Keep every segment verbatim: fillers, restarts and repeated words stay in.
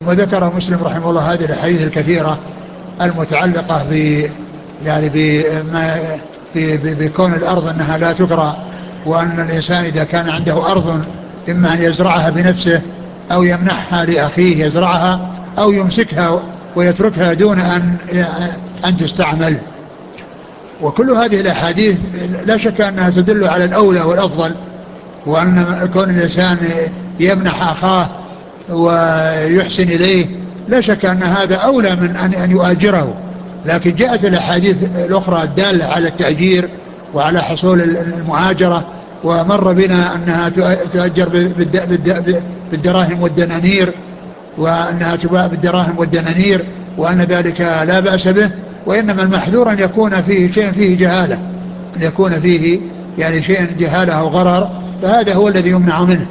وذكر مسلم رحمه الله هذه الأحاديث الكثيرة المتعلقة ب يعني بما بكون الأرض أنها لا تكرى، وأن الإنسان إذا كان عنده أرض إما أن يزرعها بنفسه أو يمنحها لأخيه يزرعها أو يمسكها ويتركها دون أن أن تستعمل. وكل هذه الأحاديث لا شك أنها تدل على الأولى والأفضل، وأن كون الإنسان يمنح أخاه ويحسن إليه لا شك أن هذا أولى من أن يؤاجره. لكن جاءت الأحاديث الأخرى الدالة على التأجير وعلى حصول المؤاجرة، ومر بنا أنها تؤجر بالدراهم والدنانير، وأنها تباع بالدراهم والدنانير، وأن ذلك لا بأس به. وإنما المحذور أن يكون فيه شيء فيه جهالة، أن يكون فيه يعني شيء جهالة أو غرر، فهذا هو الذي يمنع منه.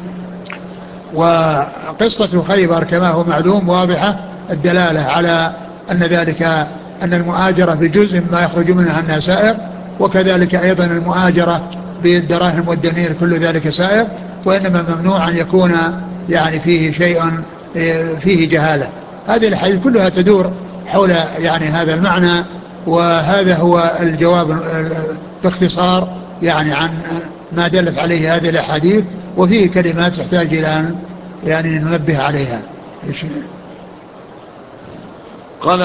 وقصة خيبر كما هو معلوم واضحة الدلالة على أن ذلك أن المؤاجرة بجزء ما يخرج منها أنها سائر، وكذلك أيضا المؤاجرة بالدراهم والدنانير كل ذلك سائر، وإنما ممنوع أن يكون يعني فيه شيء فيه جهالة. هذه الحديث كلها تدور حول يعني هذا المعنى، وهذا هو الجواب باختصار يعني عن ما دلت عليه هذه الأحاديث. وفيه كلمات تحتاج إلى أن يعني ننبه عليها.